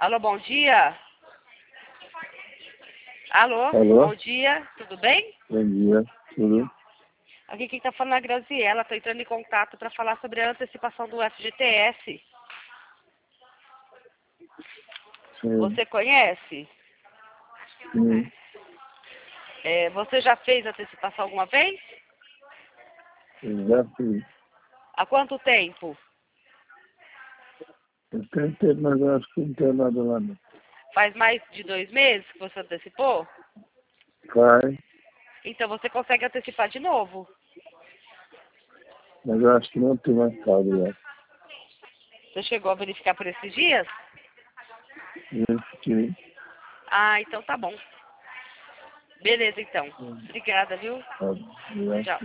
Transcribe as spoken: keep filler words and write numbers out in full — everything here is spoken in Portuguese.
Alô, bom dia. Alô, Alô? bom dia, tudo bem? Bom dia, tudo? Aqui quem tá falando é a Graziela, tô entrando em contato para falar sobre a antecipação do F G T S. Sim, Você conhece? sim, É, você já fez antecipação alguma vez? eu já fiz. Há quanto tempo? Eu tentei, mas eu acho que não tem nada lá não. Faz mais de dois meses que você antecipou? Vai, Então você consegue antecipar de novo. mas eu acho que não tem mais saldo lá. Você chegou a verificar por esses dias? Eu fiquei. Ah, então tá bom. Beleza, então. Hum, Obrigada, viu? tá, já. Tchau.